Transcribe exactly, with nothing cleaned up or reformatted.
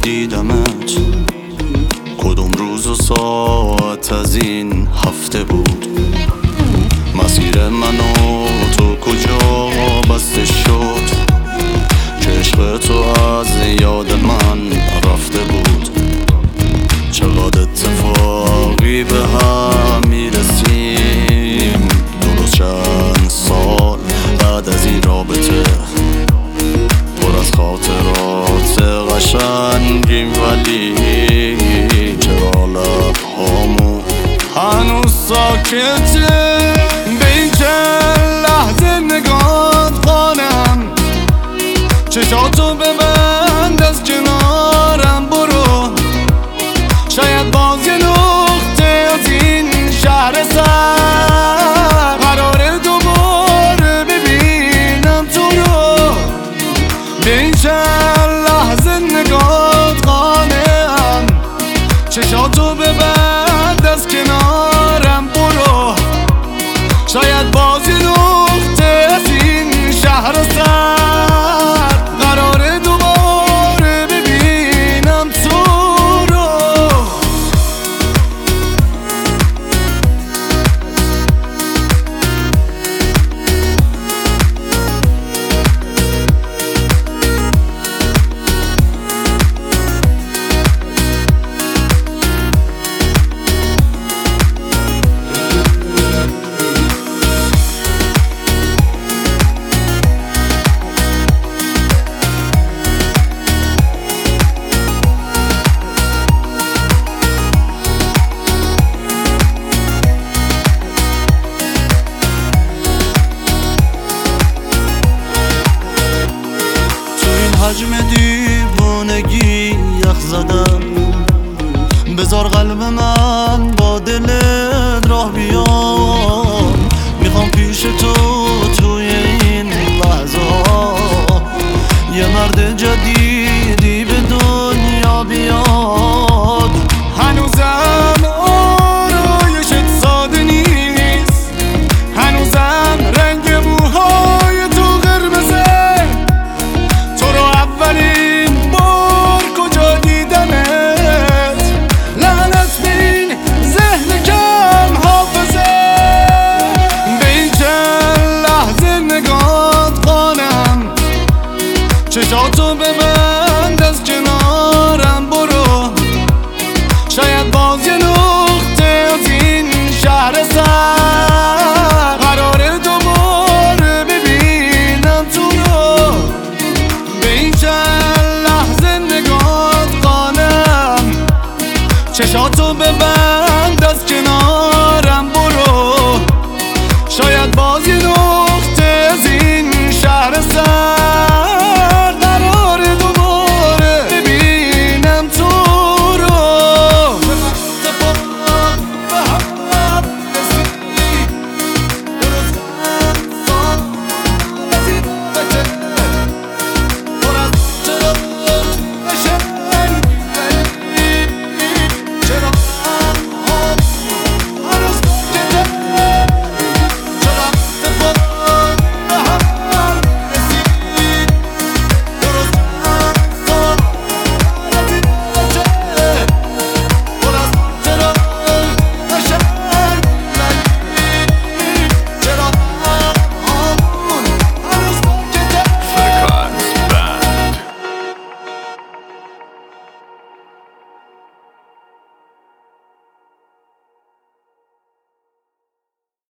دیدمت، کدوم روز و ساعت از این هفته بود؟ مسیر من و تو کجا بسته شد که عشق تو از یاد من رفته بود؟ چقدر اتفاقی به هم میرسیم درست چند سال بعد از این رابطه، پر از خاطرات قشنگیم ولی چرا لبهامون هنوز ساکته؟ به این چند لحظه نگات قانم، چشاتو ببند از کنارم برو، شاید باز یه نقطه از این شهر سر قراره دوباره ببینم تو رو. به این چند لحظه نگات قانم، چشاتو ببند از کنارم برو، شاید باز یه نقطه از این شهر سر قراره دوباره ببینم تو رو. حجم دیوانگی یخ زدم، بذار قلب من با دلت راه بیاد.